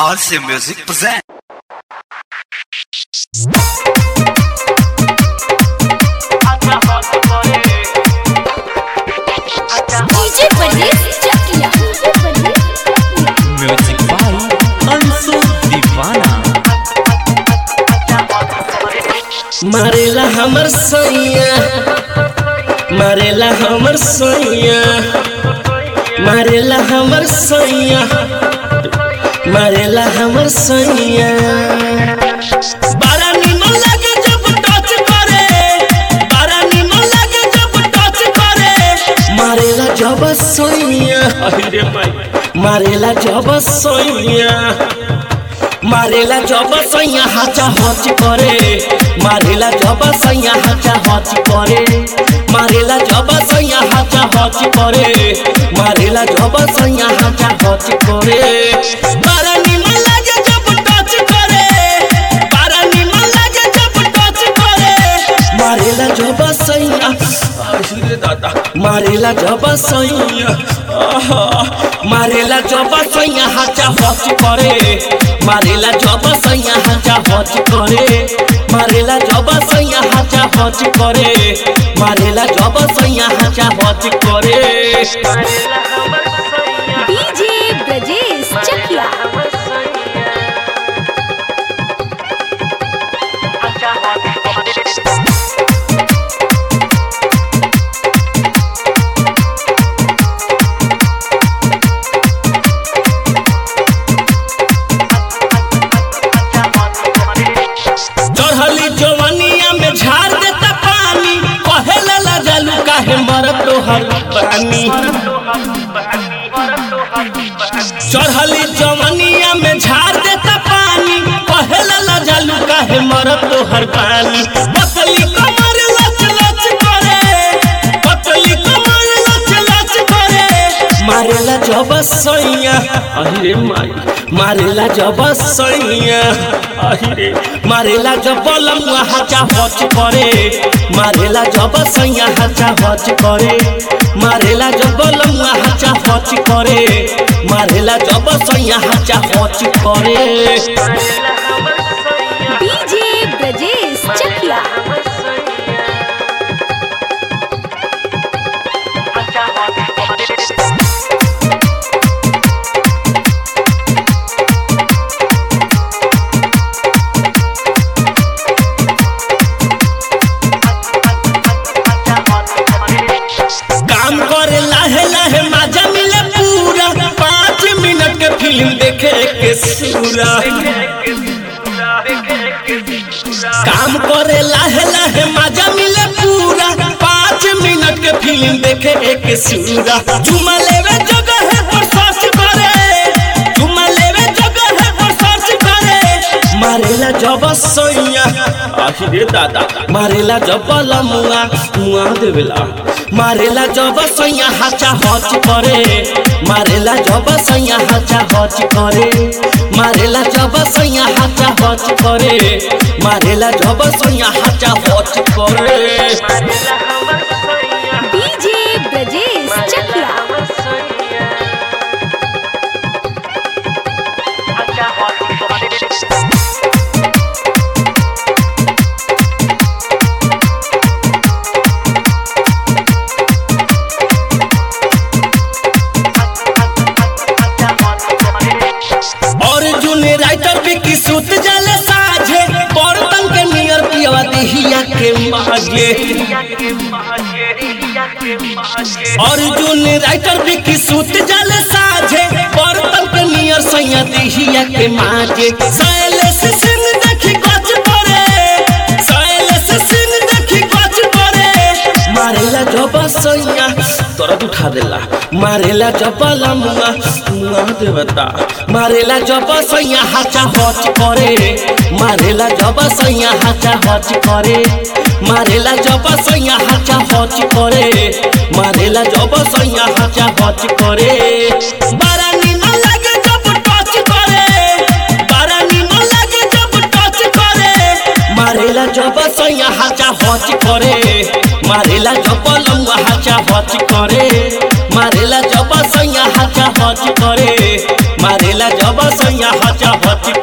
RC Music present. DJ Pradeep Chakia. Music by Ansu Divana. मारेला हमर सैया, मारेला हमर सैया, मारेला हमर सैया, मारेला हमर सैया। बारा निमन लगे जब टच करे, बारा निमन लगे जब टच करे, मारेला जब सैया, अरे भाई मारेला जब सैया, मारेला जब सैया हाचा हच करे, मारेला जब सैया हाचा हच करे, मारेला जब सैया हाचा हच करे, मारेला जब सैया हाचा हच करे। बारा निमन लगे जब टच करे, बारा निमन लगे जब टच करे, मारेला जब सैया, अरे दादा मारेला जब सैया, मारेला जब सैया हाचा हच करे, मारेला जब सैया हाचा हच करे, मारेला जब सैया हाचा हच करे, मारेला जब सैया हाचा हच करे। DJ Brajesh Chakia. चढ़ली जवानिया में झाड़ देता पानी, कहेला ला जालू काहे मरत तोहर पानी। चढ़ली जवानिया में झाड़ देता पानी, कहेला ला जालू काहे मरत तोहर पानी। पतली कमर लच लच करे, पतली कमर लच लच करे, मारेला जब सैया, अरे माई मारेला जब सैया, अरे मारेला जब लमुआ हाचा हच करे, मारेला जब सैया हाचा हच करे, मारेला जब लमुआ हाचा हच करे, मारेला जब सैया हाचा हच करे। DJ Brajesh Chakia. काम करे लाहे लाहे मजा मिले पूरा, 5 मिनट के फिल्म देखे के सूरा। काम करे लाहे लाहे मजा मिले पूरा, 5 मिनट के फिल्म देखे के सूरा। चुमा लेवे जगह है पर सर्च करे, चुमा लेवे जगह है पर सर्च करे, मारेला जब सैया, अरे दादा मारेला जब लमुआ मुआ देवेला, मारेला जब सैया हाचा हच करे, मारेला जब सैया हाचा हच करे, मारेला जब सैया हाचा हच करे, मारेला जब सैया हाचा हच करे। DJ Brajesh Chakia. Arjun writer भी की सुत जाले साझे, बर्तन के नियर पियवा देहिया के मागे। अर्जुन राइटर भी की सुत जाले साझे, बर्तन के नियर सैया देहिया के मागे। सैले से सिंह देखी गच पड़े, सैले से सिंह देखी गच पड़े, मारेला जब सैया तुरंत उठा देला, मारेला जब लमुआ मुआ देवता, मारेला जब सैया हाचा हच करे, मारेला जब सैया हाचा हच करे, मारेला जब सैया हाचा हच करे, मारेला जब सैया हाचा हच करे। बारा निमन लगे जब टच करे, बारा निमन लगे जब टच करे, मारेला जब सैया हाचा हच करे, मारेला जब लमुआ हाचा हच करे, मारेला जब सैया हाचा हच करे, मारेला जब सैया हचा हच